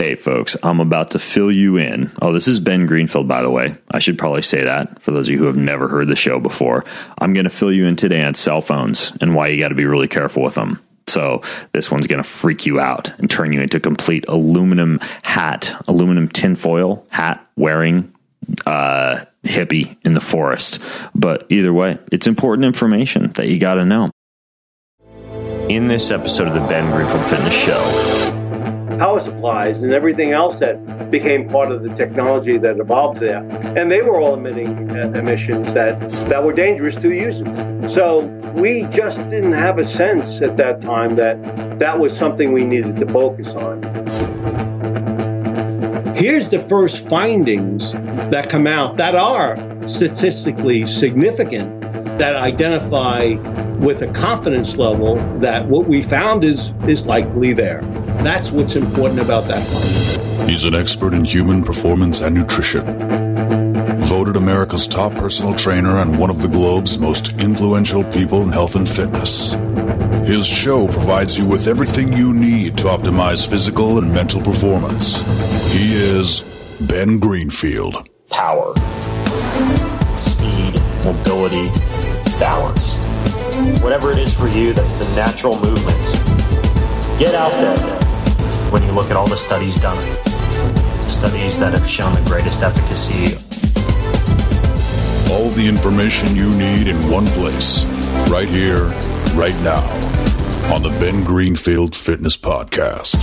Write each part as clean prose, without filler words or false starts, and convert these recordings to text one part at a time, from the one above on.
Hey folks, I'm about to fill you in. Oh, this is Ben Greenfield, by the way. I should probably say that for those of you who have never heard the show before. I'm going to fill you in today on cell phones and why you got to be really careful with them. So this one's going to freak you out and turn you into complete aluminum tinfoil hat wearing hippie in the forest. But either way, it's important information that you got to know. In this episode of the Ben Greenfield Fitness Show, power supplies and everything else that became part of the technology that evolved there. And they were all emitting emissions that were dangerous to the users. So we just didn't have a sense at that time that was something we needed to focus on. Here's the first findings that come out that are statistically significant, that identify with a confidence level that what we found is likely there. That's what's important about that finding. He's an expert in human performance and nutrition. Voted America's top personal trainer and one of the globe's most influential people in health and fitness. His show provides you with everything you need to optimize physical and mental performance. He is Ben Greenfield. Power, speed, mobility, balance. Whatever it is for you, that's the natural movement. Get out there. When you look at all the studies done, studies that have shown the greatest efficacy. All the information you need in one place, right here, right now, on the Ben Greenfield Fitness Podcast.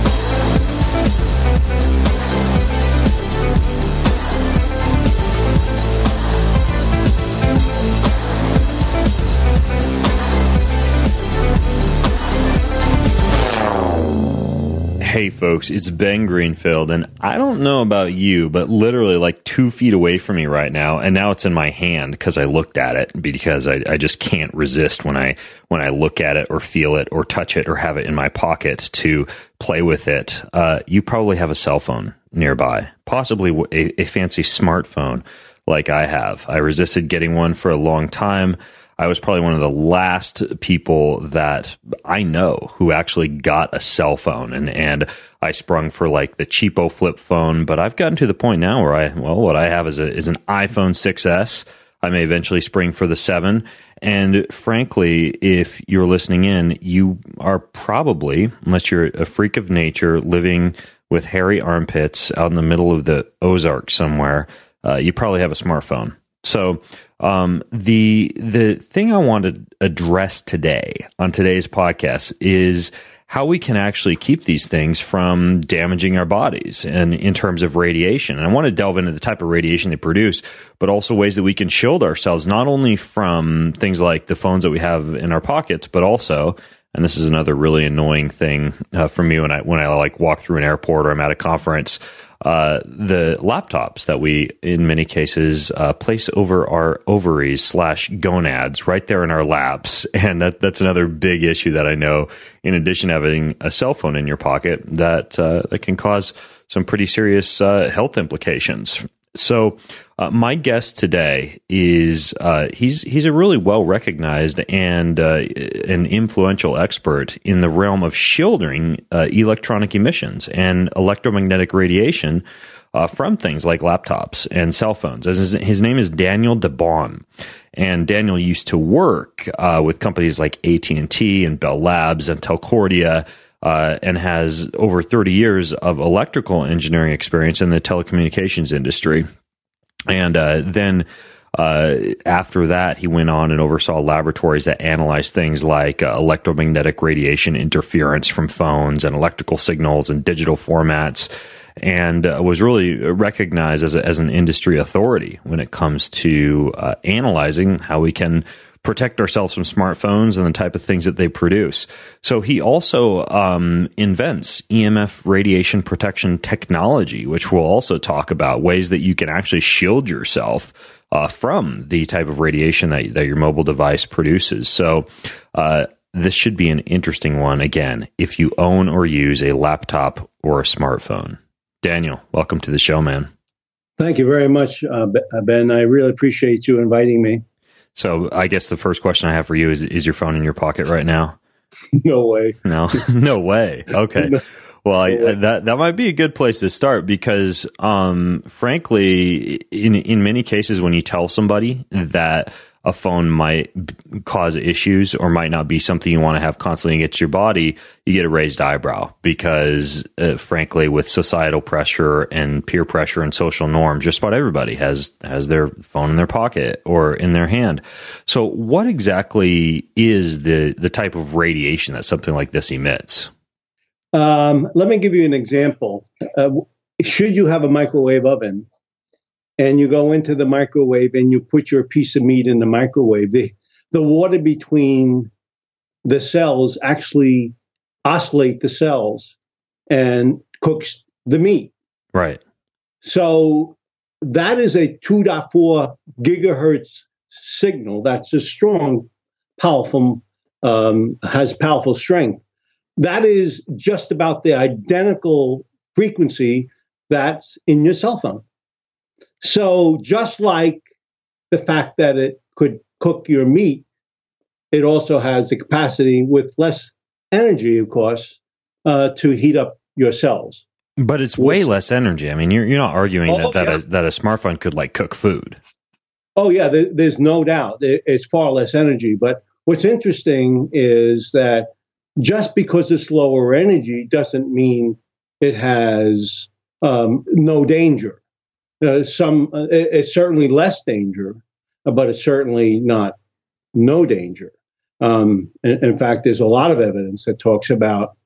Hey folks, it's Ben Greenfield, and I don't know about you, but literally like 2 feet away from me right now, and now it's in my hand because I looked at it, because I just can't resist when I look at it or feel it or touch it or have it in my pocket to play with it. You probably have a cell phone nearby, possibly a fancy smartphone like I have. I resisted getting one for a long time. I was probably one of the last people that I know who actually got a cell phone, and I sprung for like the cheapo flip phone, but I've gotten to the point now where what I have is an iPhone 6S. I may eventually spring for the 7. And frankly, if you're listening in, you are probably, unless you're a freak of nature living with hairy armpits out in the middle of the Ozarks somewhere, you probably have a smartphone. So the thing I want to address today on today's podcast is how we can actually keep these things from damaging our bodies, and in terms of radiation. And I want to delve into the type of radiation they produce, but also ways that we can shield ourselves, not only from things like the phones that we have in our pockets, but also, and this is another really annoying thing for me when I like walk through an airport or I'm at a conference, the laptops that we, in many cases, place over our ovaries / gonads right there in our laps. And that's another big issue that I know, in addition to having a cell phone in your pocket, that can cause some pretty serious health implications. So my guest today is he's a really well-recognized and an influential expert in the realm of shielding electronic emissions and electromagnetic radiation from things like laptops and cell phones. His name is Daniel DeBaun, and Daniel used to work with companies like AT&T and Bell Labs and Telcordia, and has over 30 years of electrical engineering experience in the telecommunications industry. And then after that, he went on and oversaw laboratories that analyzed things like electromagnetic radiation interference from phones and electrical signals and digital formats, and was really recognized as an industry authority when it comes to analyzing how we can protect ourselves from smartphones and the type of things that they produce. So he also invents EMF radiation protection technology, which we'll also talk about, ways that you can actually shield yourself from the type of radiation that your mobile device produces. So this should be an interesting one, again, if you own or use a laptop or a smartphone. Daniel, welcome to the show, man. Thank you very much, Ben. I really appreciate you inviting me. So I guess the first question I have for you is your phone in your pocket right now? No way. No, no way. Okay. Well, that might be a good place to start because, frankly, in many cases, when you tell somebody that a phone might cause issues or might not be something you want to have constantly against your body, you get a raised eyebrow because, frankly, with societal pressure and peer pressure and social norms, just about everybody has their phone in their pocket or in their hand. So what exactly is the type of radiation that something like this emits? Let me give you an example. Should you have a microwave oven, and you go into the microwave and you put your piece of meat in the microwave, the water between the cells actually oscillate the cells and cooks the meat. Right. So that is a 2.4 gigahertz signal. That's a strong, powerful, has powerful strength. That is just about the identical frequency that's in your cell phone. So just like the fact that it could cook your meat, it also has the capacity with less energy, of course, to heat up your cells. But it's way less energy. I mean, you're not arguing that a smartphone could like cook food. Oh, yeah, there's no doubt. It's far less energy. But what's interesting is that just because it's lower energy doesn't mean it has no danger. It's certainly less danger, but it's certainly not no danger. In fact, there's a lot of evidence that talks about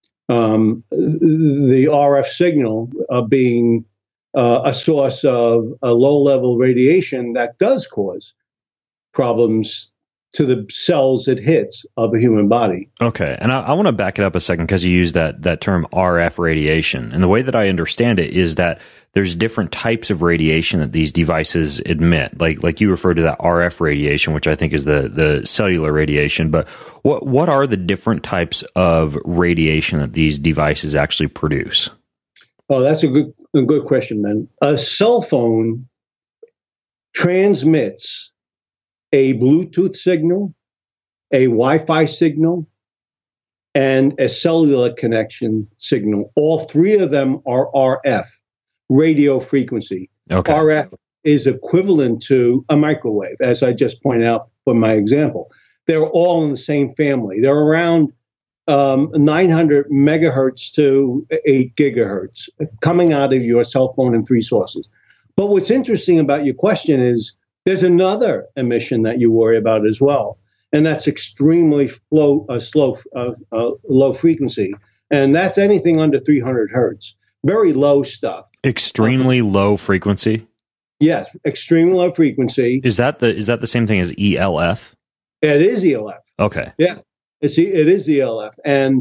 the RF signal being a source of a low-level radiation that does cause problems to the cells it hits of a human body. Okay, and I want to back it up a second because you use that term RF radiation. And the way that I understand it is that there's different types of radiation that these devices emit. Like you referred to that RF radiation, which I think is the cellular radiation. But what are the different types of radiation that these devices actually produce? Oh, that's a good question, man. A cell phone transmits a Bluetooth signal, a Wi-Fi signal, and a cellular connection signal. All three of them are RF, radio frequency. Okay. RF is equivalent to a microwave, as I just pointed out from my example. They're all in the same family. They're around 900 megahertz to 8 gigahertz coming out of your cell phone in three sources. But what's interesting about your question is there's another emission that you worry about as well, and that's extremely low frequency, and that's anything under 300 hertz. Very low stuff. Extremely low frequency? Yes, extremely low frequency. Is that the same thing as ELF? It is ELF. Okay. Yeah, it is ELF, and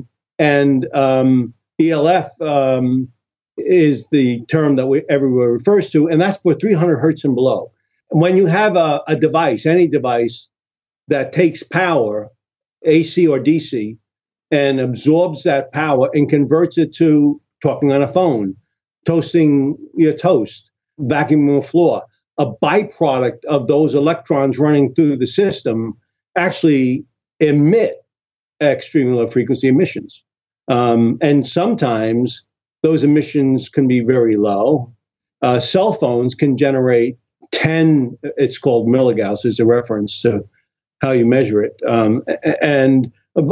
ELF is the term that everyone refers to, and that's for 300 hertz and below. When you have a device, any device that takes power, AC or DC, and absorbs that power and converts it to talking on a phone, toasting your toast, vacuuming a floor, a byproduct of those electrons running through the system actually emit extremely low frequency emissions. And sometimes those emissions can be very low. Cell phones can generate 10, it's called milligauss, is a reference to how you measure it. And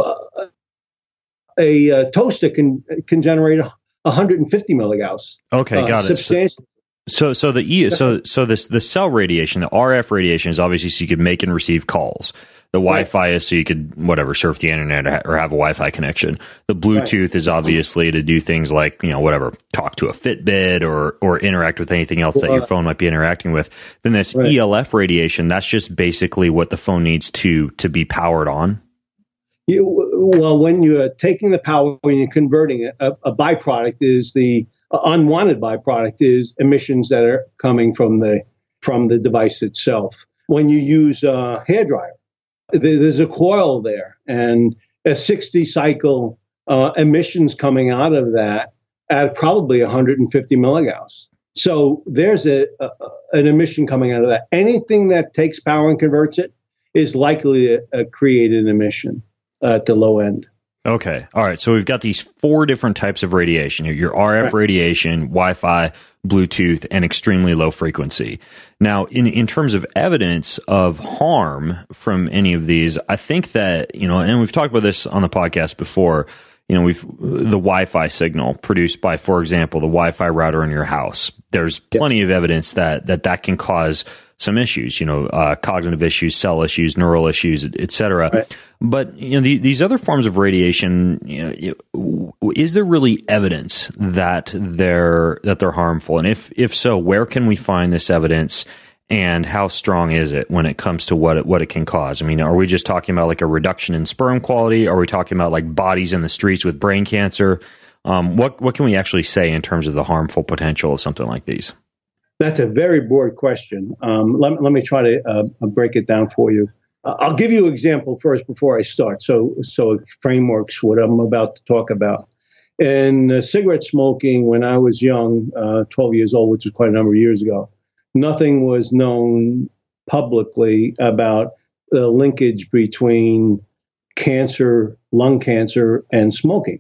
a toaster can generate 150 milligauss. Okay, got it. So the cell radiation, the RF radiation is obviously so you could make and receive calls. The Wi-Fi is so you could surf the internet or have a Wi-Fi connection. The Bluetooth is obviously to do things like talk to a Fitbit or interact with anything else that your phone might be interacting with. Then this ELF radiation, that's just basically what the phone needs to be powered on. Well, when you're taking the power, when you're converting it, a byproduct is the unwanted byproduct is emissions that are coming from the device itself. When you use a hairdryer, there's a coil there, and a 60 cycle emissions coming out of that at probably 150 milligauss. So there's an emission coming out of that. Anything that takes power and converts it is likely to create an emission at the low end. Okay. All right. So we've got these 4 different types of radiation. Your RF radiation, Wi-Fi, Bluetooth, and extremely low frequency. Now, in terms of evidence of harm from any of these, I think that, and we've talked about this on the podcast before, the Wi-Fi signal produced by, for example, the Wi-Fi router in your house. There's plenty of evidence that can cause some issues, cognitive issues, cell issues, neural issues, et cetera. Right. But these other forms of radiation, is there really evidence that they're harmful? And if so, where can we find this evidence? And how strong is it when it comes to what it can cause? I mean, are we just talking about like a reduction in sperm quality? Are we talking about like bodies in the streets with brain cancer? What can we actually say in terms of the harmful potential of something like these? That's a very broad question. Let me try to break it down for you. I'll give you an example first before I start, so it frameworks what I'm about to talk about. In cigarette smoking, when I was young, 12 years old, which was quite a number of years ago, nothing was known publicly about the linkage between cancer, lung cancer, and smoking.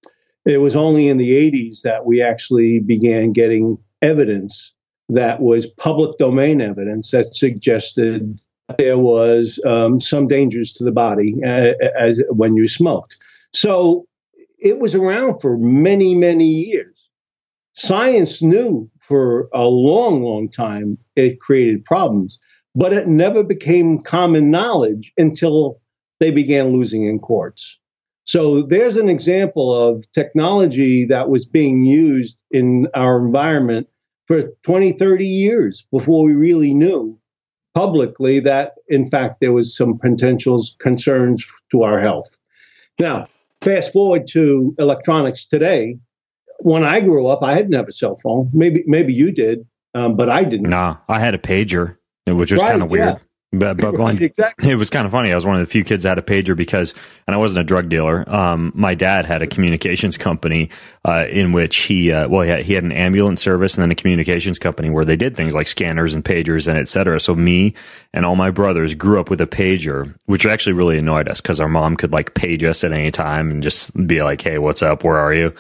It was only in the 80s that we actually began getting evidence that was public domain evidence that suggested there was some dangers to the body as when you smoked. So it was around for many, many years. Science knew for a long, long time it created problems, but it never became common knowledge until they began losing in courts. So there's an example of technology that was being used in our environment for 20, 30 years before we really knew publicly that, in fact, there was some potential concerns to our health. Now, fast forward to electronics today. When I grew up, I didn't have a cell phone. Maybe you did, but I didn't. No, I had a pager, which was kind of weird. Yeah. But right, exactly. It was kind of funny. I was one of the few kids that had a pager because, and I wasn't a drug dealer. My dad had a communications company in which he had an ambulance service and then a communications company where they did things like scanners and pagers and et cetera. So me and all my brothers grew up with a pager, which actually really annoyed us because our mom could like page us at any time and just be like, "Hey, what's up? Where are you?"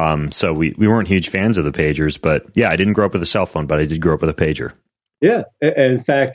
So we weren't huge fans of the pagers, but yeah, I didn't grow up with a cell phone, but I did grow up with a pager. Yeah. In fact,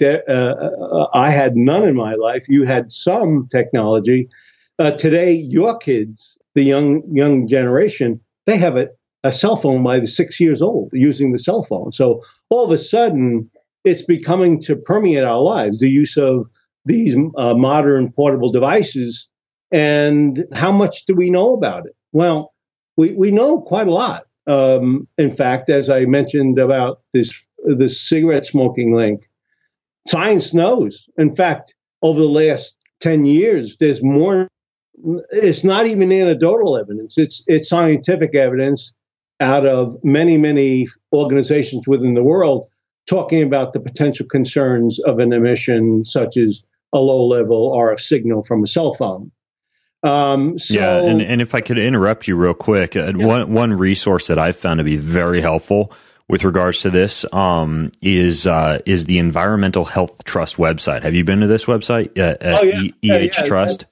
I had none in my life. You had some technology. Today, your kids, the young generation, they have a cell phone by the 6 years old using the cell phone. So all of a sudden, it's becoming to permeate our lives, the use of these modern portable devices. And how much do we know about it? Well, we know quite a lot. In fact, as I mentioned about this cigarette smoking link, science knows. In fact, over the last 10 years, there's more. It's not even anecdotal evidence. It's scientific evidence out of many, many organizations within the world talking about the potential concerns of an emission such as a low-level RF signal from a cell phone. And if I could interrupt you real quick, one resource that I've found to be very helpful with regards to this is the Environmental Health Trust website. Have you been to this website? EH Trust?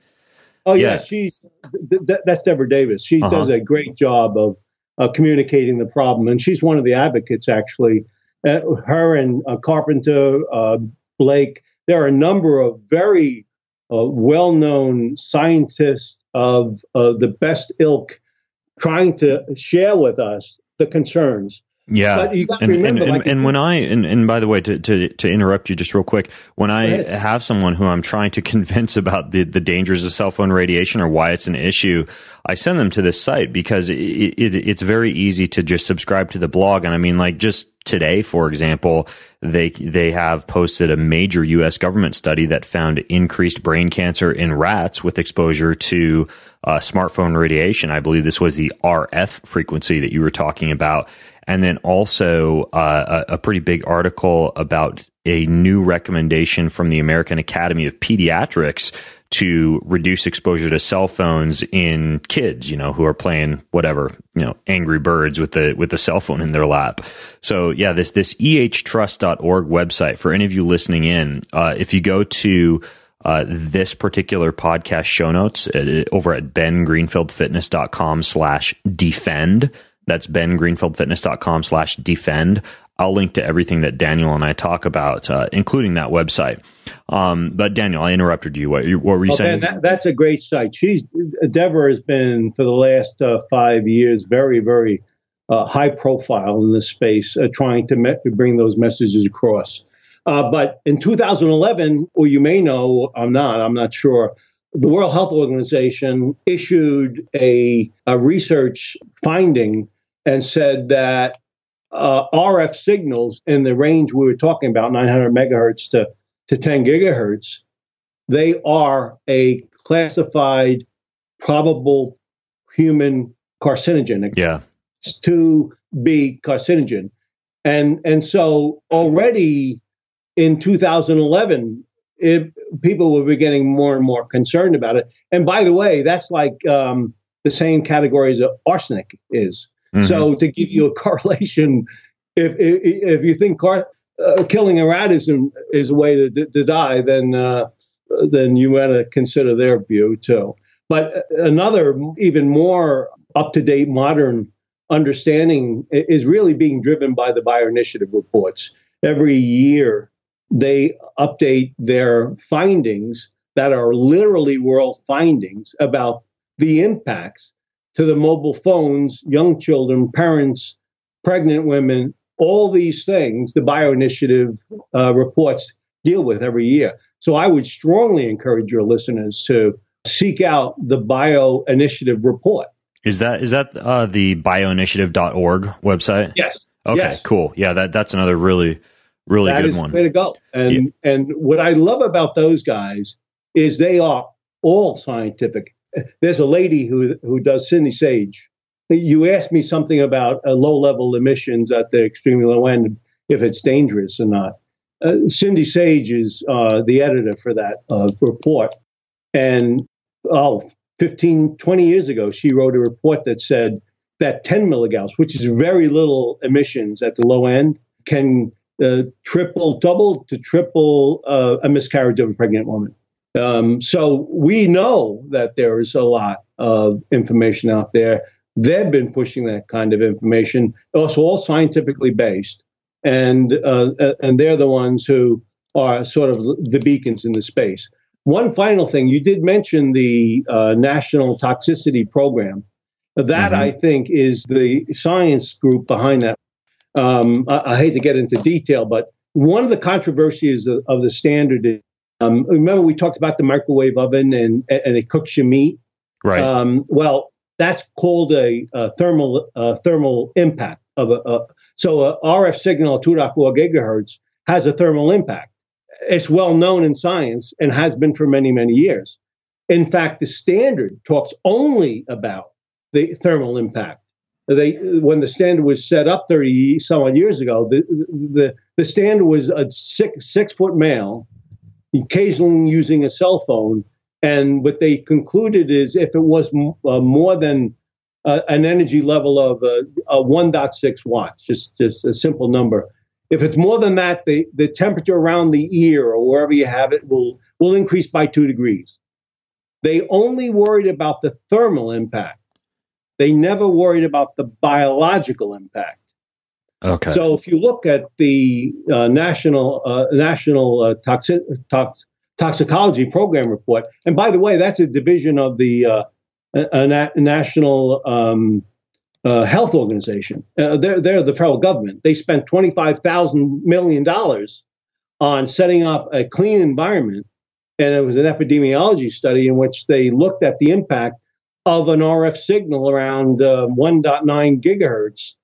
That's Deborah Davis. She does a great job of communicating the problem, and she's one of the advocates, actually. Her and Carpenter, Blake, there are a number of very well-known scientists of the best ilk trying to share with us the concerns. Yeah, but you got to remember, and by the way, to interrupt you just real quick, when I have someone who I'm trying to convince about the dangers of cell phone radiation or why it's an issue, I send them to this site because it's very easy to just subscribe to the blog. And I mean, like just today, for example, they have posted a major U.S. government study that found increased brain cancer in rats with exposure to smartphone radiation. I believe this was the RF frequency that you were talking about. And then also a pretty big article about a new recommendation from the American Academy of Pediatrics to reduce exposure to cell phones in kids, who are playing whatever, Angry Birds with the cell phone in their lap. So yeah, this ehtrust.org website, for any of you listening in, if you go to this particular podcast show notes over at bengreenfieldfitness.com/defend. That's bengreenfieldfitness.com/defend. I'll link to everything that Daniel and I talk about, including that website. But Daniel, I interrupted you. What were you saying? Ben, that's a great site. Deborah has been for the last 5 years very, very high profile in this space, trying to bring those messages across. But in 2011, or you may know, I'm not sure, the World Health Organization issued a research finding and said that RF signals in the range we were talking about, 900 megahertz to 10 gigahertz, they are a classified probable human carcinogen. Yeah. To be carcinogen. And so already in 2011, people were getting more and more concerned about it. And by the way, that's like the same category as arsenic is. Mm-hmm. So to give you a correlation, if you think killing a rat is a way to die, then you want to consider their view too. But another even more up-to-date modern understanding is really being driven by the bioinitiative reports. Every year, they update their findings that are literally world findings about the impacts to the mobile phones, young children, parents, pregnant women, all these things the bioinitiative reports deal with every year. So I would strongly encourage your listeners to seek out the bioinitiative report. Is that the bioinitiative.org website? Yes. Okay, yes. Cool. Yeah, that's another really good one. That is the way to go. And what I love about those guys is they are all scientific. There's a lady who does, Cindy Sage. You asked me something about low-level emissions at the extremely low end, if it's dangerous or not. Cindy Sage is the editor for that report. And 15, 20 years ago, she wrote a report that said that 10 milligauss, which is very little emissions at the low end, can double to triple a miscarriage of a pregnant woman. So we know that there is a lot of information out there. They've been pushing that kind of information. It's all scientifically based. And they're the ones who are sort of the beacons in the space. One final thing, you did mention the National Toxicity Program. That, I think, is the science group behind that. I hate to get into detail, but one of the controversies of the standard is, remember we talked about the microwave oven and it cooks your meat? Right. Well, that's called a thermal impact. So a RF signal at 2.4 gigahertz has a thermal impact. It's well known in science and has been for many, many years. In fact, the standard talks only about the thermal impact. When the standard was set up 30 some odd years ago, the standard was a 6-foot male, occasionally using a cell phone. And what they concluded is if it was more than an energy level of 1.6 watts, just a simple number. If it's more than that, the temperature around the ear or wherever you have it will increase by 2 degrees. They only worried about the thermal impact. They never worried about the biological impact. Okay. So if you look at the National Toxicology Program report, and by the way, that's a division of the National Health Organization. They're the federal government. They spent $25,000 million on setting up a clean environment, and it was an epidemiology study in which they looked at the impact of an RF signal around 1.9 gigahertz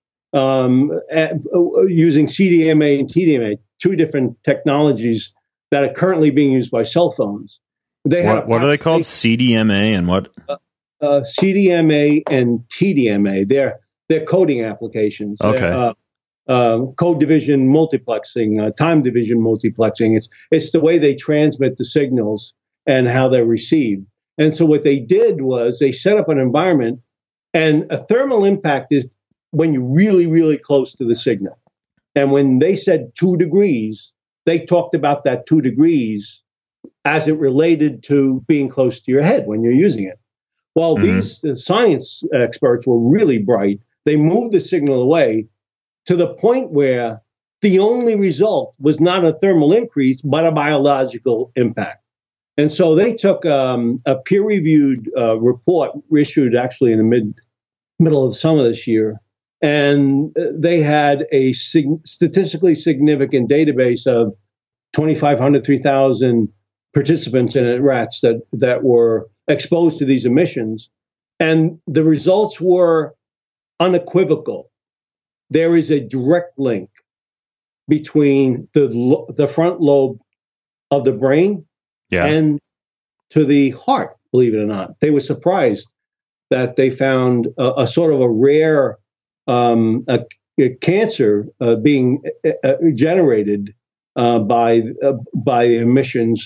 using CDMA and TDMA, two different technologies that are currently being used by cell phones. What are they called? CDMA and what? CDMA and TDMA. They're coding applications. Okay. Code division multiplexing, time division multiplexing. It's the way they transmit the signals and how they're received. And so what they did was they set up an environment, and a thermal impact is when you're really, really close to the signal. And when they said 2 degrees, they talked about that 2 degrees as it related to being close to your head when you're using it. Well, these science experts were really bright. They moved the signal away to the point where the only result was not a thermal increase, but a biological impact. And so they took a peer-reviewed report issued actually in the middle of summer this year, and they had a statistically significant database of 2,500, 3,000 participants in it, rats that were exposed to these emissions. And the results were unequivocal. There is a direct link between the front lobe of the brain and to the heart, believe it or not. They were surprised that they found a sort of a rare a cancer being generated by emissions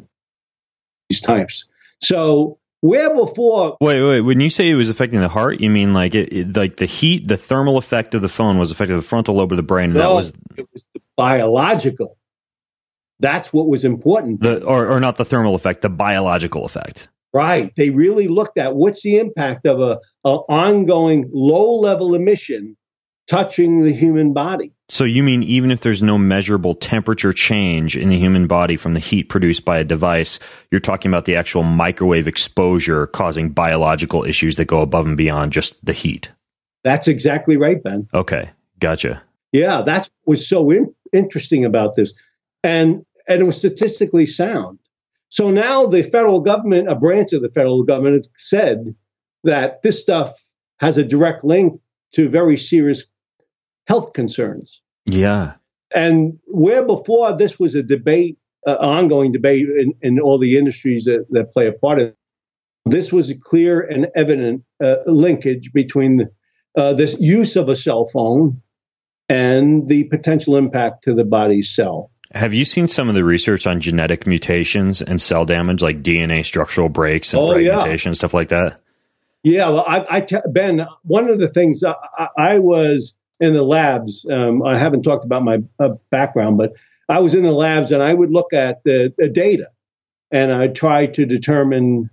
these types. So where before... Wait. When you say it was affecting the heart, you mean like like the heat, the thermal effect of the phone was affecting the frontal lobe of the brain? No, it was the biological. That's what was important. Or not the thermal effect, the biological effect. Right. They really looked at what's the impact of a ongoing low-level emission touching the human body. So you mean even if there's no measurable temperature change in the human body from the heat produced by a device, you're talking about the actual microwave exposure causing biological issues that go above and beyond just the heat? That's exactly right, Ben. Okay, gotcha. Yeah, that's what was so interesting about this. And it was statistically sound. So now the federal government, a branch of the federal government, has said that this stuff has a direct link to very serious health concerns. Yeah. And where before this was a debate, ongoing debate in all the industries that play a part in it, this was a clear and evident linkage between this use of a cell phone and the potential impact to the body's cell. Have you seen some of the research on genetic mutations and cell damage, like DNA structural breaks and fragmentation, stuff like that? Yeah, well, Ben, one of the things I was in the labs, I haven't talked about my background, but I was in the labs and I would look at the data and I try to determine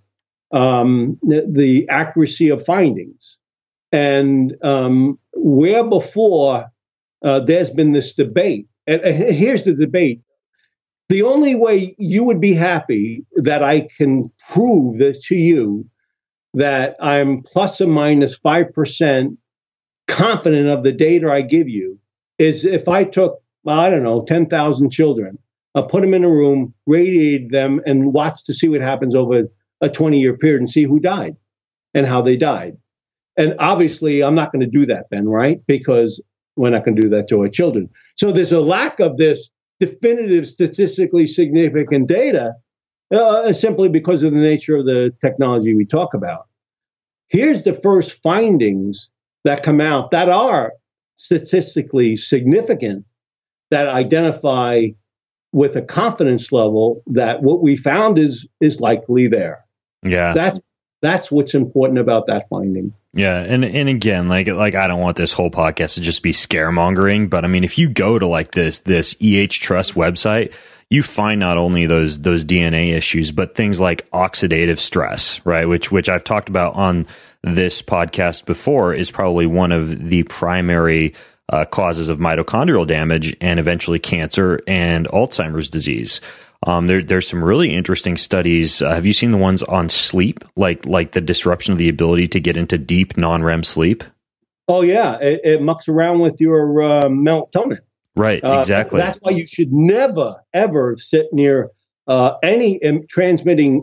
the accuracy of findings. And where before there's been this debate, and here's the debate. The only way you would be happy that I can prove that to you that I'm plus or minus 5% confident of the data I give you is if I took, 10,000 children, put them in a room, radiated them, and watched to see what happens over a 20-year period and see who died and how they died. And obviously, I'm not going to do that, Ben, right? Because we're not going to do that to our children. So there's a lack of this definitive statistically significant data simply because of the nature of the technology we talk about. Here's the first findings that come out that are statistically significant, that identify with a confidence level that what we found is likely there. Yeah. That's what's important about that finding. Yeah, and again, like I don't want this whole podcast to just be scaremongering, but I mean, if you go to like this EHTrust website, you find not only those DNA issues, but things like oxidative stress, right? Which I've talked about on this podcast before is probably one of the primary causes of mitochondrial damage and eventually cancer and Alzheimer's disease. There's some really interesting studies. Have you seen the ones on sleep, like the disruption of the ability to get into deep non-REM sleep? Oh yeah, it mucks around with your melatonin. Right, exactly. That's why you should never ever sit near any transmitting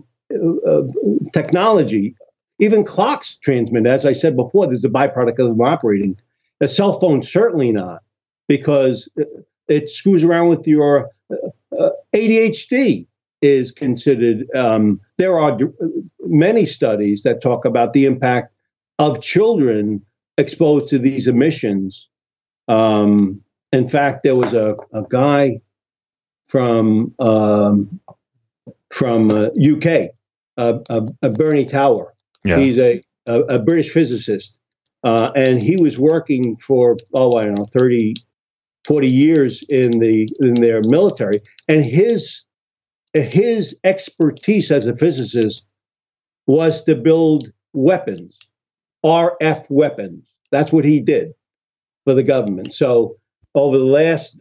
technology. Even clocks transmit. As I said before, this is a byproduct of them operating. A cell phone certainly not, because it screws around with your ADHD is considered. There are many studies that talk about the impact of children exposed to these emissions. In fact, there was a guy from UK, Bernie Tower. Yeah. He's a British physicist, and he was working for 30, 40 years in their military, and his his expertise as a physicist was to build weapons, RF weapons. That's what he did for the government. So over the last,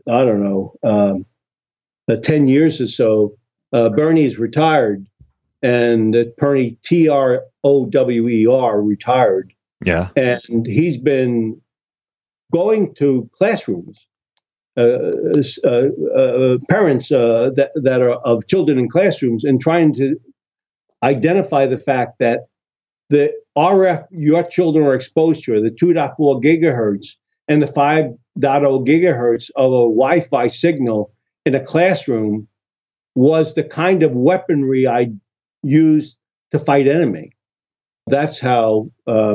10 years or so, Bernie's retired, and Bernie, Trower, retired. Yeah. And he's been going to classrooms, parents that are of children in classrooms, and trying to identify the fact that the RF your children are exposed to, the 2.4 gigahertz and the 5.0 gigahertz of a Wi-Fi signal in a classroom, was the kind of weaponry I used to fight enemy. That's how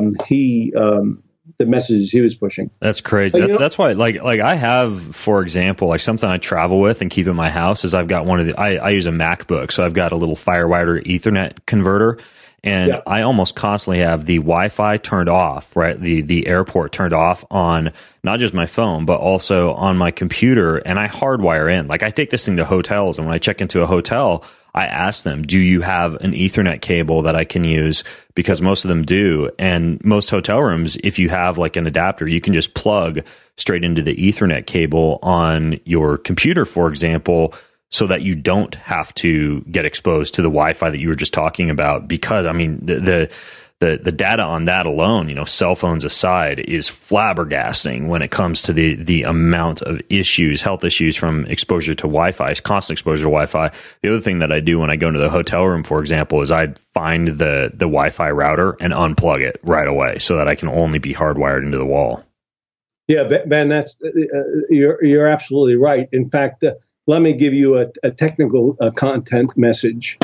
the messages he was pushing. That's crazy. That's why, like I have, for example, like something I travel with and keep in my house is I've got one of the, I use a MacBook, so I've got a little FireWire Ethernet converter, and I almost constantly have the Wi-Fi turned off, right? The airport turned off on not just my phone, but also on my computer, and I hardwire in. Like I take this thing to hotels, and when I check into a hotel, I ask them, do you have an Ethernet cable that I can use? Because most of them do. And most hotel rooms, if you have like an adapter, you can just plug straight into the Ethernet cable on your computer, for example, so that you don't have to get exposed to the Wi-Fi that you were just talking about. Because, I mean, the data on that alone, cell phones aside, is flabbergasting when it comes to the amount of issues, health issues from exposure to Wi-Fi, constant exposure to Wi-Fi. The other thing that I do when I go into the hotel room, for example, is I'd find the Wi-Fi router and unplug it right away so that I can only be hardwired into the wall. Yeah, Ben, that's you're absolutely right. In fact, let me give you a technical content message.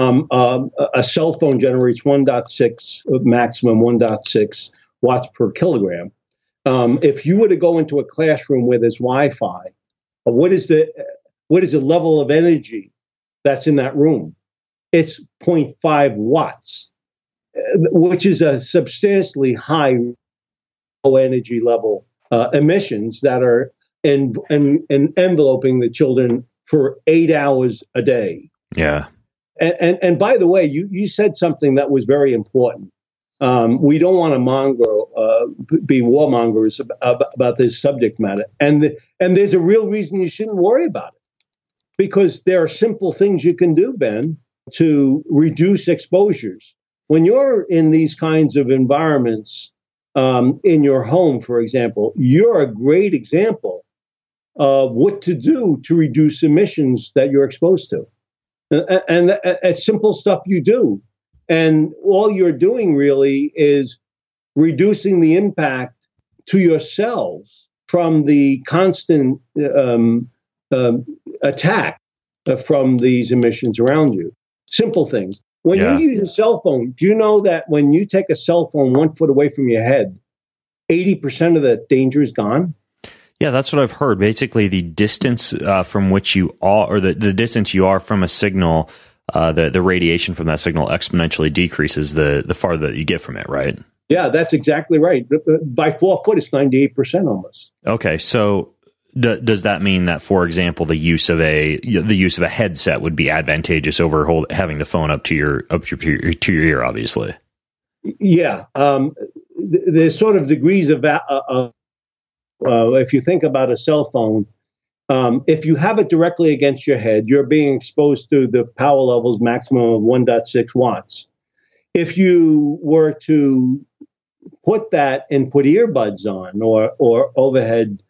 A cell phone generates 1.6, maximum 1.6 watts per kilogram. If you were to go into a classroom where there's Wi-Fi, what is the level of energy that's in that room? It's 0.5 watts, which is a substantially high low energy level emissions that are enveloping the children for 8 hours a day. Yeah. And by the way, you said something that was very important. We don't want to be warmongers about this subject matter. And there's a real reason you shouldn't worry about it. Because there are simple things you can do, Ben, to reduce exposures. When you're in these kinds of environments, in your home, for example, you're a great example of what to do to reduce emissions that you're exposed to. And it's simple stuff you do. And all you're doing really is reducing the impact to yourselves from the constant attack from these emissions around you. Simple things. When you use a cell phone, do you know that when you take a cell phone 1 foot away from your head, 80% of the danger is gone? Yeah, that's what I've heard. Basically, the distance from which you are, or the distance you are from a signal, the radiation from that signal exponentially decreases the farther that you get from it, right? Yeah, that's exactly right. By 4 foot, it's 98% almost. Okay, so does that mean that, for example, the use of a headset would be advantageous over having the phone up to your ear? Obviously. Yeah, there's sort of degrees of if you think about a cell phone, if you have it directly against your head, you're being exposed to the power levels maximum of 1.6 watts. If you were to put that and put earbuds on or overhead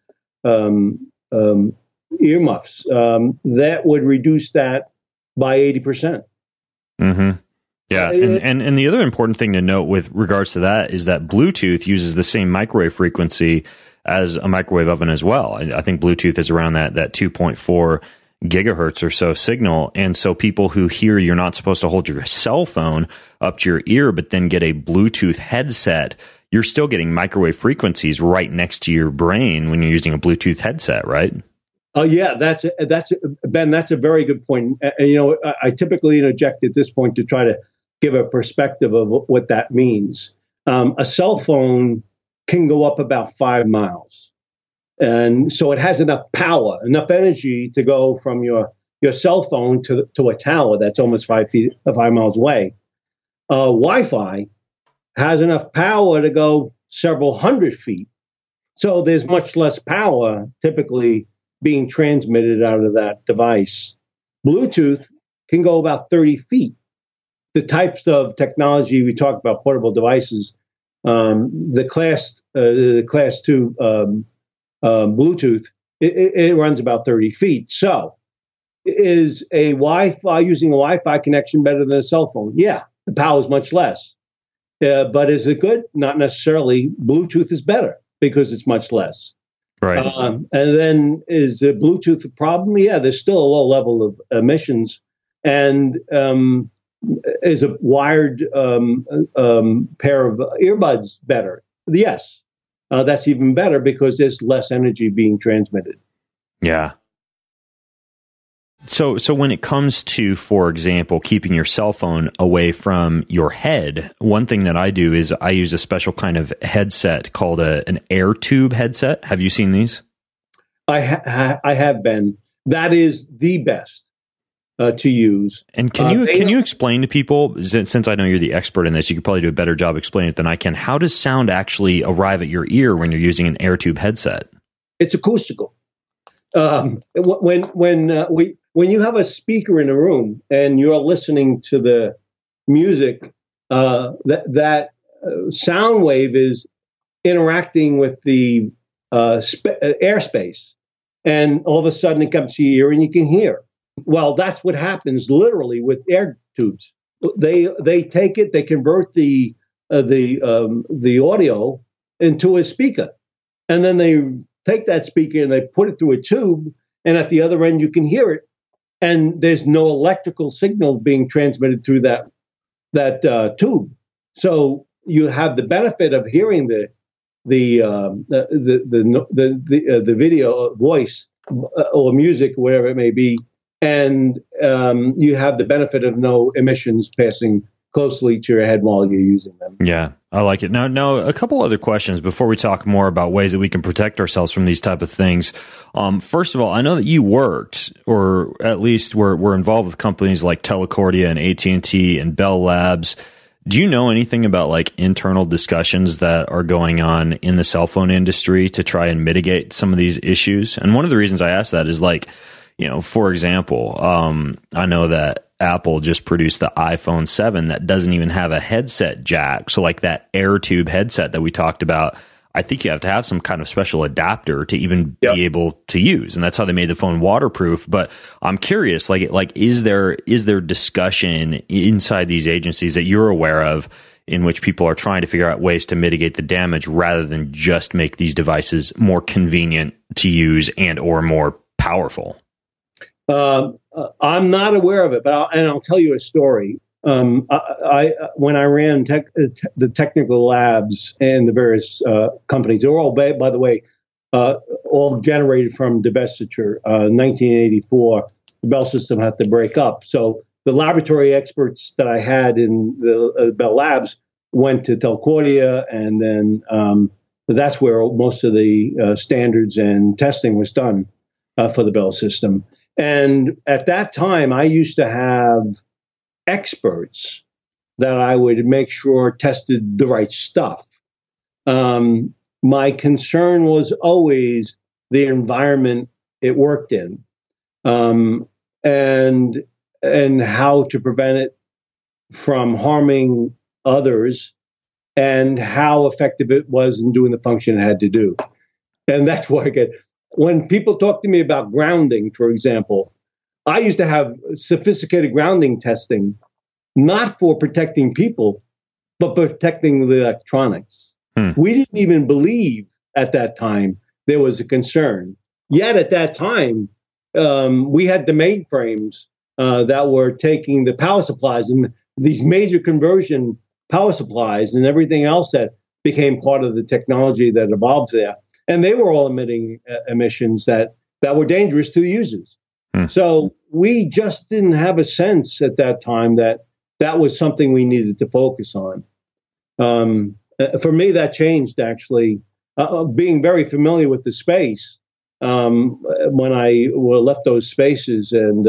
earmuffs, that would reduce that by 80%. Mm-hmm. Yeah, and the other important thing to note with regards to that is that Bluetooth uses the same microwave frequency as a microwave oven as well. I think Bluetooth is around that 2.4 gigahertz or so signal. And so people who hear you're not supposed to hold your cell phone up to your ear, but then get a Bluetooth headset, you're still getting microwave frequencies right next to your brain when you're using a Bluetooth headset, right? Oh yeah, Ben. That's a very good point. And, I typically interject at this point to try to give a perspective of what that means. A cell phone can go up about 5 miles, and so it has enough power, enough energy to go from your your cell phone to a tower that's almost 5 miles away. Wi-Fi has enough power to go several hundred feet. So there's much less power typically being transmitted out of that device. Bluetooth can go about 30 feet. The types of technology we talk about, portable devices, the class 2 Bluetooth, it runs about 30 feet. So is using a Wi-Fi connection better than a cell phone? Yeah, the power is much less. But is it good? Not necessarily. Bluetooth is better because it's much less. Right. And then is Bluetooth a problem? Yeah, there's still a low level of emissions. And is a wired pair of earbuds better? Yes. That's even better because there's less energy being transmitted. Yeah. So when it comes to, for example, keeping your cell phone away from your head, one thing that I do is I use a special kind of headset called an AirTube headset. Have you seen these? I have been. That is the best to use. And can you explain to people, since I know you're the expert in this, you could probably do a better job explaining it than I can. How does sound actually arrive at your ear when you're using an AirTube headset? It's acoustical. When you have a speaker in a room and you're listening to the music, that sound wave is interacting with the airspace, and all of a sudden it comes to your ear and you can hear. Well, that's what happens literally with air tubes. They take it, they convert the audio into a speaker, and then they take that speaker and they put it through a tube, and at the other end you can hear it. And there's no electrical signal being transmitted through that tube, so you have the benefit of hearing the video, voice, or music, whatever it may be, and you have the benefit of no emissions passing closely to your head while you're using them. Yeah, I like it. Now, a couple other questions before we talk more about ways that we can protect ourselves from these type of things. First of all, I know that you worked, or at least were involved with companies like Telecordia and AT&T and Bell Labs. Do you know anything about like internal discussions that are going on in the cell phone industry to try and mitigate some of these issues? And one of the reasons I ask that is like, for example, I know that Apple just produced the iPhone 7 that doesn't even have a headset jack. So like that AirTube headset that we talked about, I think you have to have some kind of special adapter to even be able to use. And that's how they made the phone waterproof. But I'm curious, like is there discussion inside these agencies that you're aware of in which people are trying to figure out ways to mitigate the damage rather than just make these devices more convenient to use and or more powerful? I'm not aware of it, but I'll tell you a story. When I ran the technical labs and the various companies, they were all, by the way, all generated from divestiture. 1984, the Bell system had to break up. So the laboratory experts that I had in the Bell Labs went to Telcordia, and then that's where most of the standards and testing was done for the Bell system. And at that time, I used to have experts that I would make sure tested the right stuff. My concern was always the environment it worked in, and how to prevent it from harming others, and how effective it was in doing the function it had to do. And that's where I get. When people talk to me about grounding, for example, I used to have sophisticated grounding testing, not for protecting people, but protecting the electronics. We didn't even believe at that time there was a concern. Yet at that time, we had the mainframes that were taking the power supplies and these major conversion power supplies and everything else that became part of the technology that evolved there. And they were all emitting emissions that were dangerous to the users. So we just didn't have a sense at that time that was something we needed to focus on. For me, that changed, actually. Being very familiar with the space, when I left those spaces and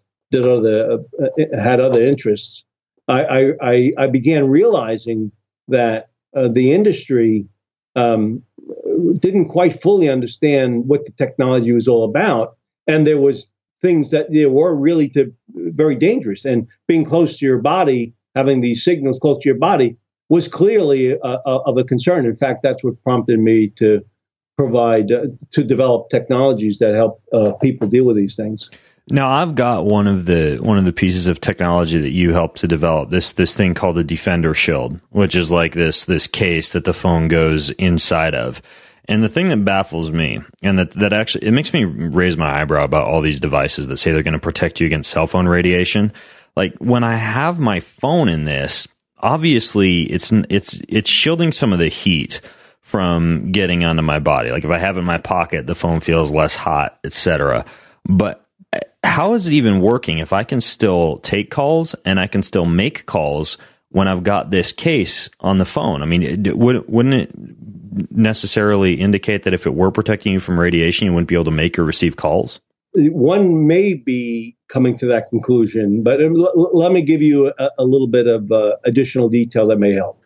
had other interests, I began realizing that the industry didn't quite fully understand what the technology was all about, and there was things that were really very dangerous. And being close to your body, having these signals close to your body, was clearly of a concern. In fact, that's what prompted me to develop technologies that help people deal with these things. Now, I've got one of the pieces of technology that you helped to develop, this thing called the Defender Shield, which is like this case that the phone goes inside of. And the thing that baffles me, and that actually, it makes me raise my eyebrow about all these devices that say they're going to protect you against cell phone radiation. Like, when I have my phone in this, obviously it's shielding some of the heat from getting onto my body. Like, if I have it in my pocket, the phone feels less hot, etc. But how is it even working if I can still take calls and I can still make calls when I've got this case on the phone? I mean, wouldn't it necessarily indicate that if it were protecting you from radiation, you wouldn't be able to make or receive calls? One may be coming to that conclusion, but let me give you a little bit of additional detail that may help.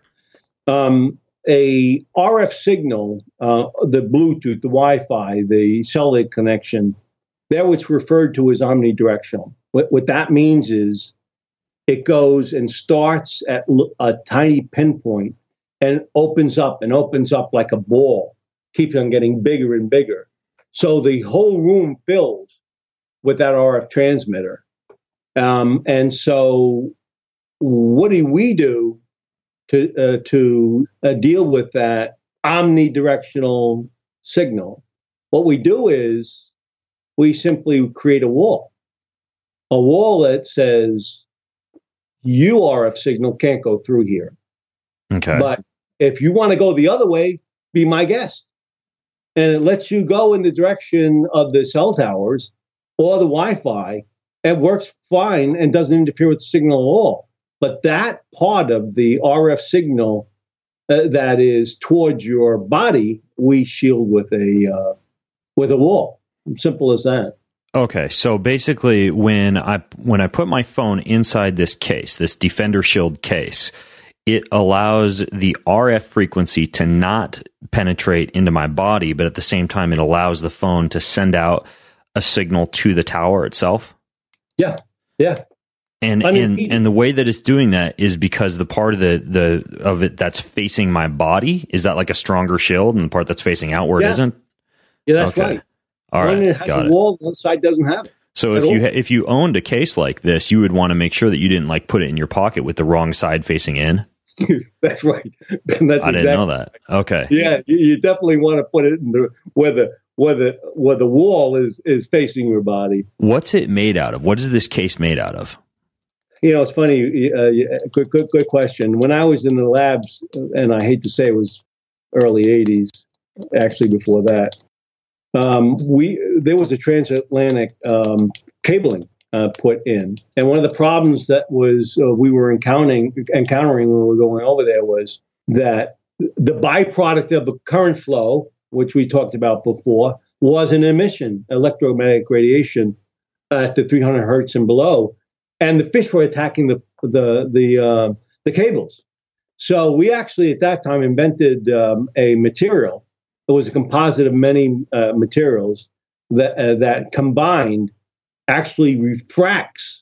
A RF signal, the Bluetooth, the Wi-Fi, the cellular connection, they're what's referred to as omnidirectional. What that means is it goes and starts at a tiny pinpoint and opens up like a ball, keeps on getting bigger and bigger. So the whole room fills with that RF transmitter. And so what do we do to deal with that omnidirectional signal? What we do is we simply create a wall that says, you RF signal can't go through here. Okay. But if you want to go the other way, be my guest. And it lets you go in the direction of the cell towers or the Wi-Fi. It works fine and doesn't interfere with the signal at all. But that part of the RF signal that is towards your body, we shield with a wall. Simple as that. Okay, so basically, when I put my phone inside this case, this Defender Shield case, it allows the RF frequency to not penetrate into my body, but at the same time, it allows the phone to send out a signal to the tower itself. Yeah. And the way that it's doing that is because the part of of it that's facing my body, is that like a stronger shield, and the part that's facing outward isn't? Yeah, that's right. All right, one that has a wall, the other side doesn't have it. So if you owned a case like this, you would want to make sure that you didn't like put it in your pocket with the wrong side facing in. That's right. I didn't know that. Okay. Yeah, you definitely want to put it in where the wall is facing your body. What's it made out of? What is this case made out of? It's funny. Good question. When I was in the labs, and I hate to say it was early '80s, actually before that. There was a transatlantic cabling put in, and one of the problems that we were encountering when we were going over there was that the byproduct of a current flow, which we talked about before, was an emission, electromagnetic radiation at the 300 hertz and below, and the fish were attacking the cables. So we actually at that time invented a material. It was a composite of many materials that combined actually refracts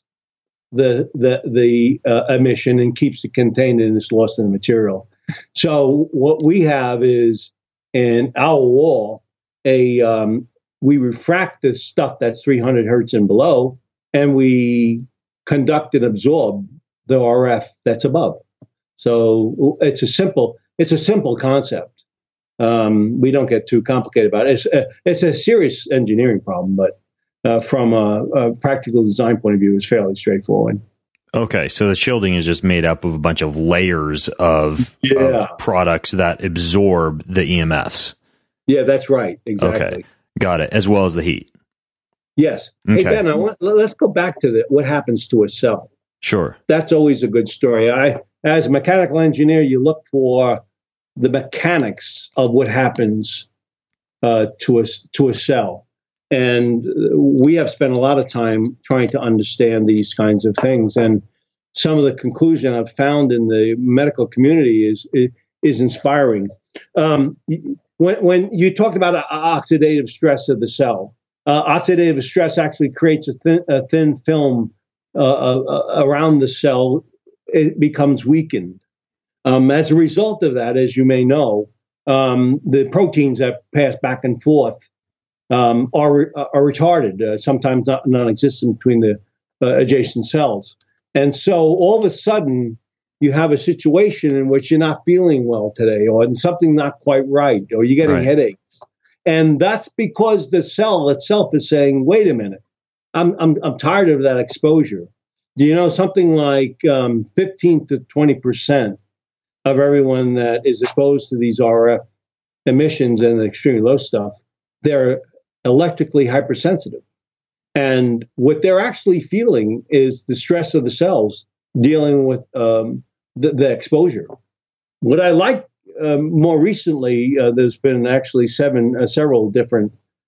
the emission and keeps it contained and it's lost in the material. So what we have is in our wall, we refract the stuff that's 300 hertz and below, and we conduct and absorb the RF that's above. So it's a simple concept. We don't get too complicated about it. It's a serious engineering problem, but from a practical design point of view, it's fairly straightforward. Okay, so the shielding is just made up of a bunch of layers of products that absorb the EMFs. Yeah, that's right. Exactly. Okay, got it. As well as the heat. Yes. Okay. Hey, Ben, let's go back to what happens to a cell. Sure. That's always a good story. As a mechanical engineer, you look for the mechanics of what happens to a cell. And we have spent a lot of time trying to understand these kinds of things. And some of the conclusion I've found in the medical community is inspiring. When you talked about oxidative stress of the cell, oxidative stress actually creates a thin film around the cell. It becomes weakened. As a result of that, as you may know, the proteins that pass back and forth are retarded, sometimes non-existent between the adjacent cells. And so all of a sudden, you have a situation in which you're not feeling well today, or something not quite right, or you're getting headaches. And that's because the cell itself is saying, wait a minute, I'm tired of that exposure. Do you know something like 15 to 20% of everyone that is exposed to these RF emissions and the extremely low stuff, they're electrically hypersensitive. And what they're actually feeling is the stress of the cells dealing with the exposure. What I like more recently, there's been actually several different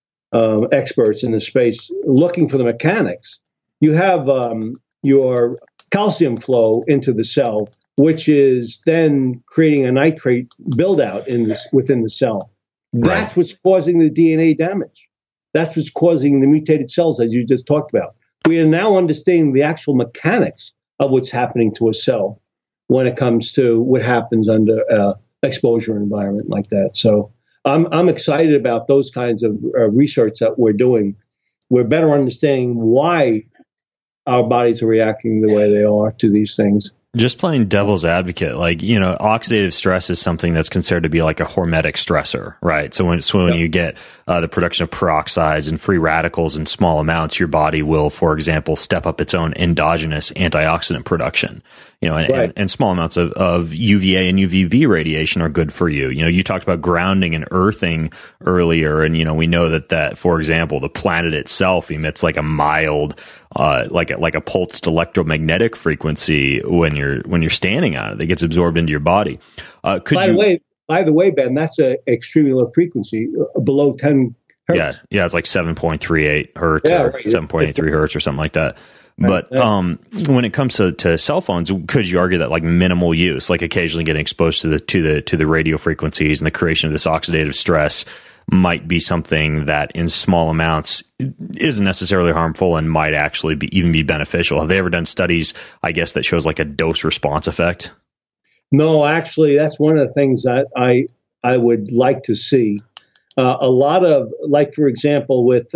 experts in the space looking for the mechanics. You have your calcium flow into the cell, which is then creating a nitrate buildout within the cell. That's what's causing the DNA damage. That's what's causing the mutated cells, as you just talked about. We are now understanding the actual mechanics of what's happening to a cell when it comes to what happens under exposure environment like that. So I'm excited about those kinds of research that we're doing. We're better understanding why our bodies are reacting the way they are to these things. Just playing devil's advocate, like, oxidative stress is something that's considered to be like a hormetic stressor, right? So when you get the production of peroxides and free radicals in small amounts, your body will, for example, step up its own endogenous antioxidant production. And small amounts of UVA and UVB radiation are good for you. You talked about grounding and earthing earlier, and we know that for example, the planet itself emits like a mild, like a pulsed electromagnetic frequency when you're standing on it that gets absorbed into your body. By the way, Ben, that's an extremely low frequency, below 10 hertz. Yeah, it's like 7.38 hertz or 7.83 hertz or something like that. But when it comes to cell phones, could you argue that like minimal use, like occasionally getting exposed to the radio frequencies and the creation of this oxidative stress, might be something that in small amounts isn't necessarily harmful and might actually even be beneficial? Have they ever done studies, I guess, that shows like a dose response effect? No, actually, that's one of the things that I would like to see. A lot of, like, for example, with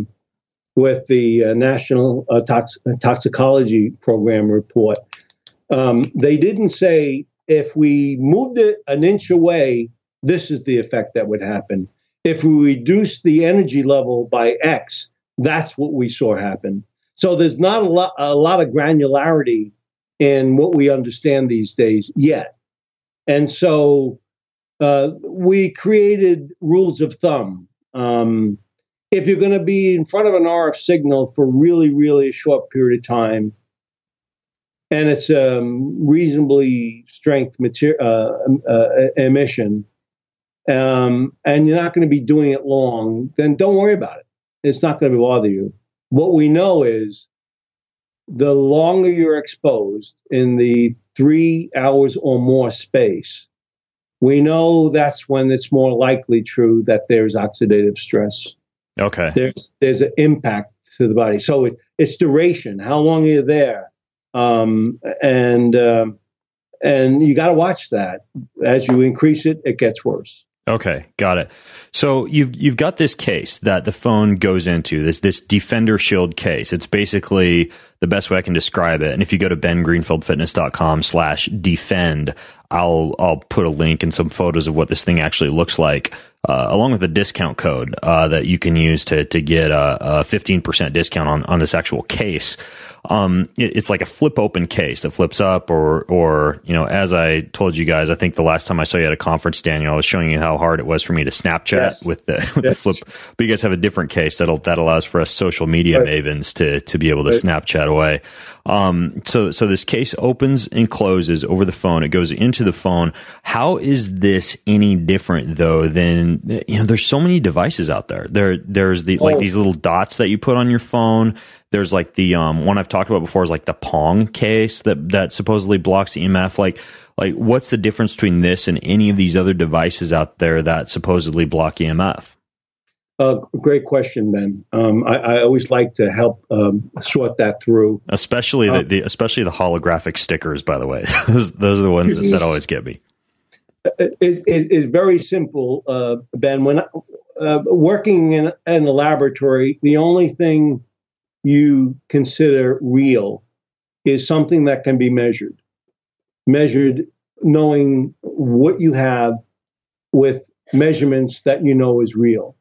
the National Toxicology Program report, they didn't say if we moved it an inch away, this is the effect that would happen. If we reduce the energy level by X, that's what we saw happen. So there's not a lot of granularity in what we understand these days yet. And so we created rules of thumb. If you're going to be in front of an RF signal for really, really a short period of time, and it's a reasonably strength emission, and you're not going to be doing it long, then don't worry about it. It's not going to bother you. What we know is the longer you're exposed in the 3 hours or more space, we know that's when it's more likely true that there's oxidative stress. Okay. There's an impact to the body. So it's duration. How long are you there? And you got to watch that. As you increase it, it gets worse. Okay, got it. So you've got this case that the phone goes into, this Defender Shield case. It's basically the best way I can describe it. And if you go to bengreenfieldfitness.com/defend, I'll put a link and some photos of what this thing actually looks like, along with a discount code that you can use to get a 15% discount on this actual case. It's like a flip open case that flips up, or as I told you guys, I think the last time I saw you at a conference, Daniel, I was showing you how hard it was for me to Snapchat with the flip. But you guys have a different case that allows for us social media mavens to be able to Snapchat away. So this case opens and closes over the phone. It goes into the phone. How is this any different though than, there's so many devices out there. There's like these little dots that you put on your phone. There's like the one I've talked about before is like the Pong case that supposedly blocks EMF. Like what's the difference between this and any of these other devices out there that supposedly block EMF? Great question, Ben. I always like to help sort that through. Especially especially the holographic stickers, by the way. those are the ones that always get me. It's very simple, Ben. When working in a laboratory, the only thing you consider real is something that can be measured. Measured, knowing what you have with measurements that you know is real.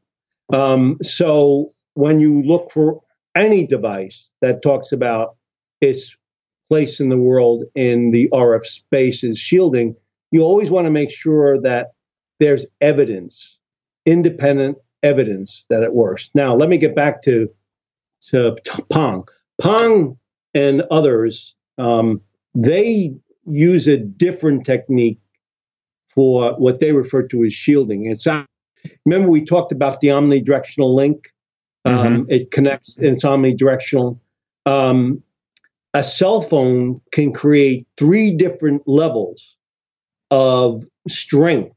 So when you look for any device that talks about its place in the world in the RF space as shielding, you always want to make sure that there's evidence, independent evidence that it works. Now, let me get back to Pong. Pong and others, they use a different technique for what they refer to as shielding. Remember we talked about the omnidirectional link? It connects, and it's omnidirectional. A cell phone can create 3 different levels of strength.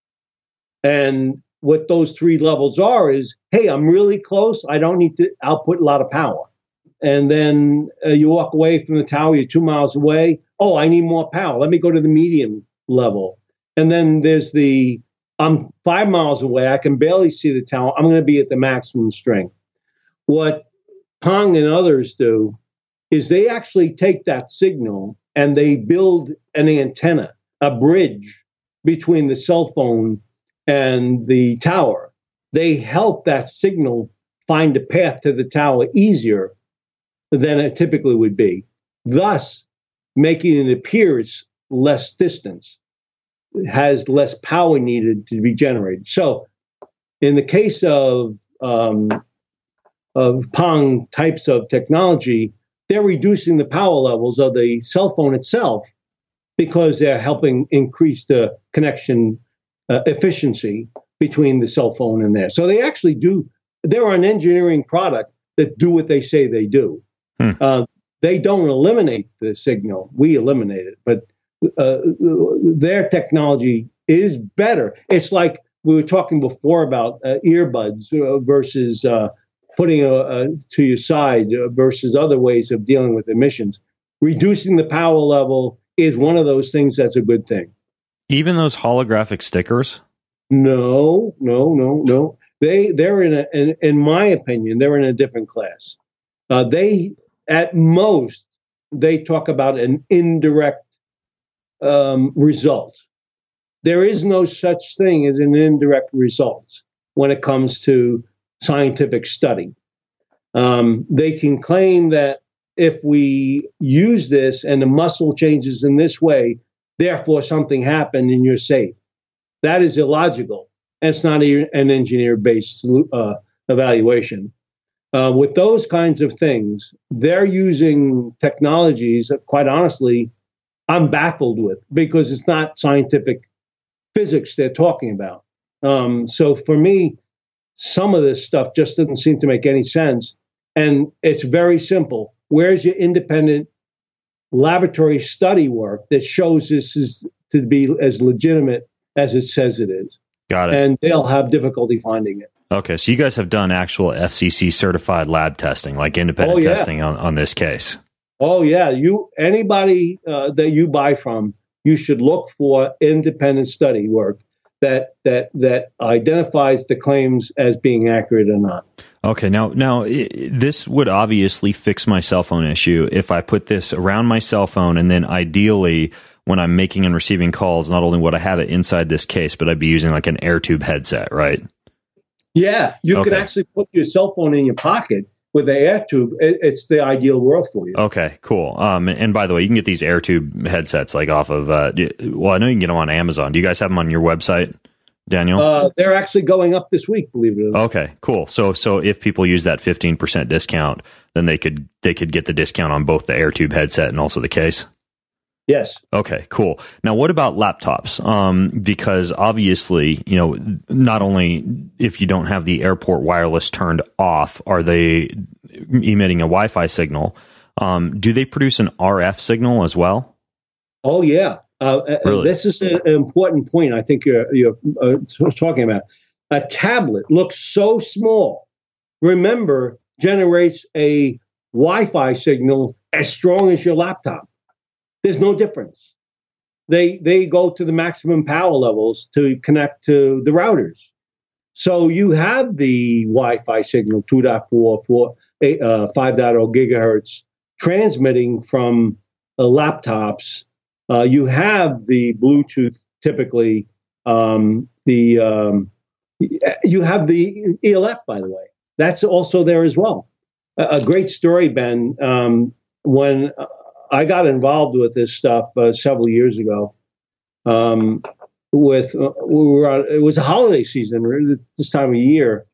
And what those 3 levels are is, hey, I'm really close. I don't need to output a lot of power. And then you walk away from the tower, you're 2 miles away. Oh, I need more power. Let me go to the medium level. And then there's I'm 5 miles away. I can barely see the tower. I'm going to be at the maximum strength. What Pong and others do is they actually take that signal and they build an antenna, a bridge between the cell phone and the tower. They help that signal find a path to the tower easier than it typically would be, thus making it appear it's less distance, has less power needed to be generated. So in the case of Pong types of technology, they're reducing the power levels of the cell phone itself because they're helping increase the connection efficiency between the cell phone and there. So they actually they're an engineering product that do what they say they do. They don't eliminate the signal. We eliminate it, but their technology is better. It's like we were talking before about earbuds versus putting to your side versus other ways of dealing with emissions. Reducing the power level is one of those things that's a good thing. Even those holographic stickers? No. They're in my opinion, they're in a different class. At most, they talk about an indirect result. There is no such thing as an indirect result when it comes to scientific study. They can claim that if we use this and the muscle changes in this way, therefore something happened and you're safe. That is illogical. It's not an engineer-based evaluation. With those kinds of things, they're using technologies that, quite honestly, I'm baffled with because it's not scientific physics they're talking about. So for me, some of this stuff just doesn't seem to make any sense. And it's very simple. Where's your independent laboratory study work that shows this is to be as legitimate as it says it is? Got it. And they'll have difficulty finding it. Okay, so you guys have done actual FCC certified lab testing, like independent testing on this case. Oh yeah, anybody that you buy from, you should look for independent study work that identifies the claims as being accurate or not. Okay, now this would obviously fix my cell phone issue if I put this around my cell phone, and then ideally when I'm making and receiving calls, not only would I have it inside this case, but I'd be using like an AirTube headset, right? Yeah, you can actually put your cell phone in your pocket with the AirTube. It's the ideal world for you. Okay, cool. And by the way, you can get these AirTube headsets like off of, I know you can get them on Amazon. Do you guys have them on your website? Daniel? They're actually going up this week, believe it or not. Okay, cool. So if people use that 15% discount, then they could get the discount on both the AirTube headset and also the case. Yes. Okay, cool. Now, what about laptops? Because obviously, not only if you don't have the airport wireless turned off, are they emitting a Wi-Fi signal? Do they produce an RF signal as well? Oh, yeah. Really? This is an important point I think you're talking about. A tablet looks so small. Remember, generates a Wi-Fi signal as strong as your laptop. There's no difference. They go to the maximum power levels to connect to the routers. So you have the Wi-Fi signal 2.4, 5.0 gigahertz transmitting from laptops. You have the Bluetooth typically. You have the ELF, by the way. That's also there as well. A great story, Ben. When I got involved with this stuff several years ago, it was a holiday season this time of year.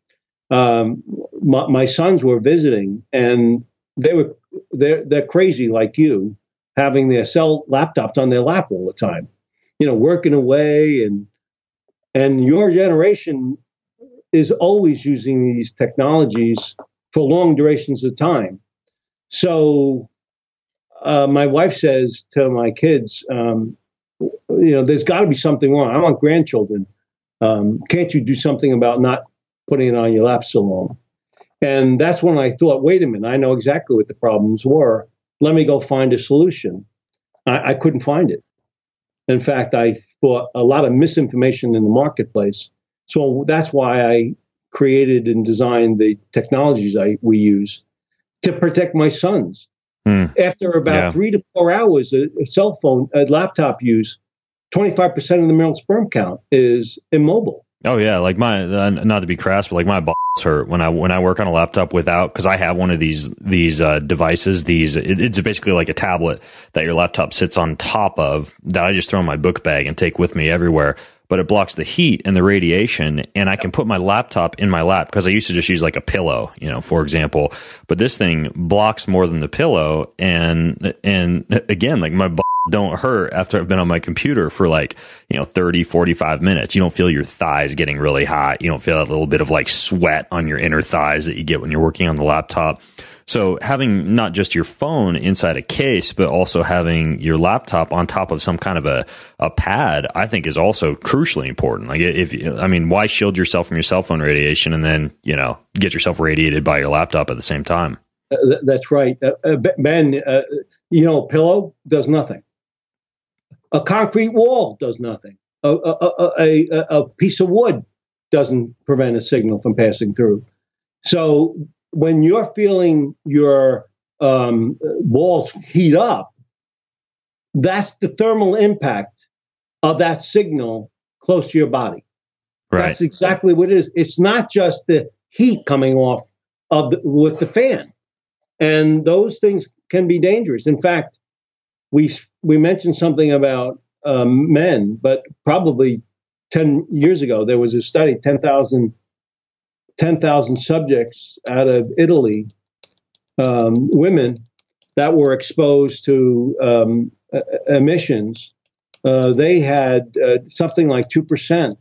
My sons were visiting, and they're crazy like you, having their cell laptops on their lap all the time, working away, and your generation is always using these technologies for long durations of time. So my wife says to my kids, there's got to be something wrong. I want grandchildren. Can't you do something about not putting it on your lap so long? And that's when I thought, wait a minute, I know exactly what the problems were. Let me go find a solution. I couldn't find it. In fact, I thought a lot of misinformation in the marketplace. So that's why I created and designed the technologies we use to protect my sons. After about 3 to 4 hours of laptop use, 25% of the male sperm count is immobile. Oh yeah, like not to be crass, but like my balls hurt when I work on a laptop without, because I have one of these devices. It's basically like a tablet that your laptop sits on top of that I just throw in my book bag and take with me everywhere. But it blocks the heat and the radiation, and I can put my laptop in my lap, because I used to just use like a pillow, for example. But this thing blocks more than the pillow, and again, like my balls don't hurt after I've been on my computer for 30, 45 minutes. You don't feel your thighs getting really hot. You don't feel that little bit of like sweat on your inner thighs that you get when you're working on the laptop. So having not just your phone inside a case, but also having your laptop on top of some kind of a pad, I think is also crucially important. Like why shield yourself from your cell phone radiation and then, get yourself radiated by your laptop at the same time? That's right. Ben, a pillow does nothing. A concrete wall does nothing. A piece of wood doesn't prevent a signal from passing through. So when you're feeling your walls heat up, that's the thermal impact of that signal close to your body. Right. That's exactly what it is. It's not just the heat coming off with the fan. And those things can be dangerous. In fact, we mentioned something about men, but probably 10 years ago, there was a study, 10,000 subjects out of Italy, women that were exposed to emissions. They had something like 2%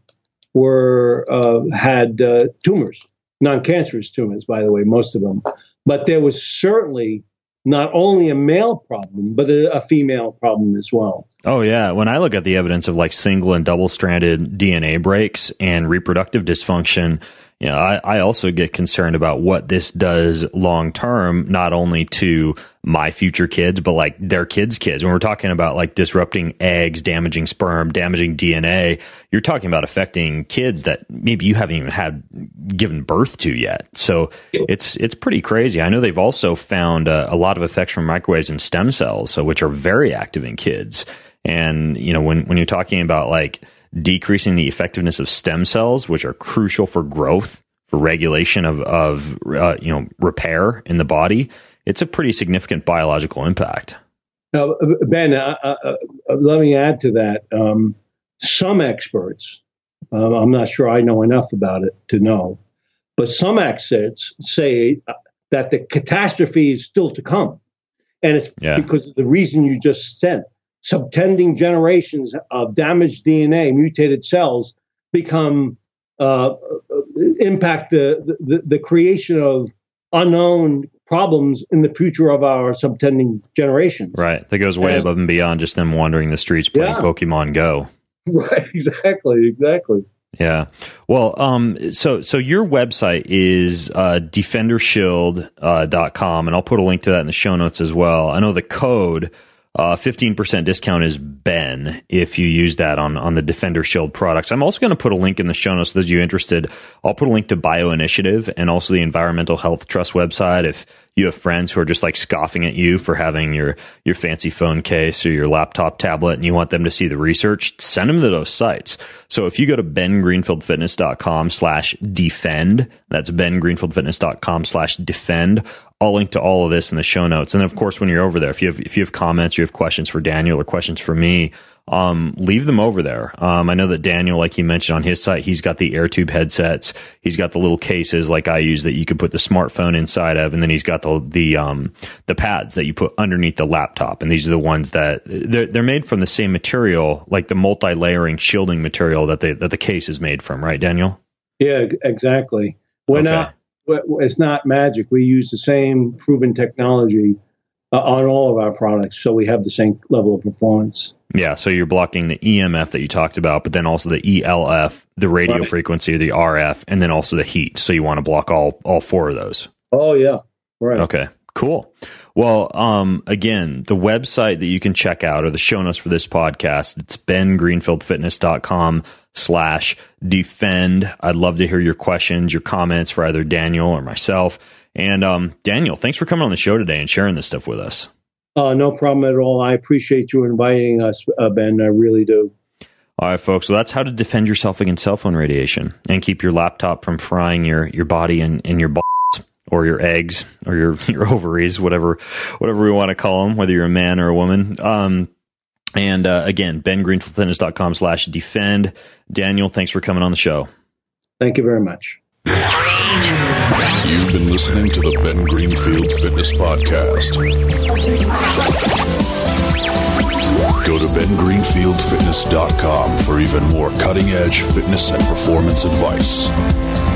had tumors, non-cancerous tumors, by the way, most of them. But there was certainly not only a male problem, but a female problem as well. Oh, yeah. When I look at the evidence of like single and double-stranded DNA breaks and reproductive dysfunction, I also get concerned about what this does long term, not only to my future kids, but like their kids' kids. When we're talking about like disrupting eggs, damaging sperm, damaging DNA, you're talking about affecting kids that maybe you haven't even given birth to yet. So it's pretty crazy. I know they've also found a lot of effects from microwaves in stem cells, which are very active in kids. And when you're talking about like decreasing the effectiveness of stem cells, which are crucial for growth, for regulation of repair in the body, it's a pretty significant biological impact. Now, Ben, let me add to that. Some experts I'm not sure I know enough about it to know. But some experts say that the catastrophe is still to come. And it's because of the reason you just said. Subtending generations of damaged DNA, mutated cells, become impact the creation of unknown problems in the future of our subtending generations. Right. That goes way above and beyond just them wandering the streets playing Pokemon Go. Right. Exactly. Yeah. Well, so your website is defendershield.com, and I'll put a link to that in the show notes as well. I know the code 15% discount is Ben if you use that on the Defender Shield products. I'm also going to put a link in the show notes, those of you interested. I'll put a link to BioInitiative and also the Environmental Health Trust website. If you have friends who are just like scoffing at you for having your fancy phone case or your laptop tablet and you want them to see the research, send them to those sites. So if you go to bengreenfieldfitness.com/defend, that's bengreenfieldfitness.com/defend, I'll link to all of this in the show notes. And of course, when you're over there, if you have comments, you have questions for Daniel or questions for me, leave them over there. I know that Daniel, like he mentioned on his site, he's got the AirTube headsets. He's got the little cases like I use that you could put the smartphone inside of, and then he's got the pads that you put underneath the laptop. And these are the ones that they're made from the same material, like the multi-layering shielding material that the case is made from, right, Daniel? Yeah, exactly. It's not magic. We use the same proven technology on all of our products, so we have the same level of performance. Yeah, so you're blocking the EMF that you talked about, but then also the ELF, the radio frequency, the RF, and then also the heat. So you want to block all four of those. Oh, yeah. Right. Okay, cool. Well, again, the website that you can check out or the show notes for this podcast, it's bengreenfieldfitness.com/defend. I'd love to hear your questions, your comments for either Daniel or myself. And Daniel, thanks for coming on the show today and sharing this stuff with us. No problem at all. I appreciate you inviting us, Ben. I really do. All right, folks. So that's how to defend yourself against cell phone radiation and keep your laptop from frying your body and your balls or your eggs or your ovaries, whatever we want to call them, whether you're a man or a woman. And again, bengreenfieldfitness.com/defend. Daniel, thanks for coming on the show. Thank you very much. You've been listening to the Ben Greenfield Fitness Podcast. Go to bengreenfieldfitness.com for even more cutting-edge fitness and performance advice.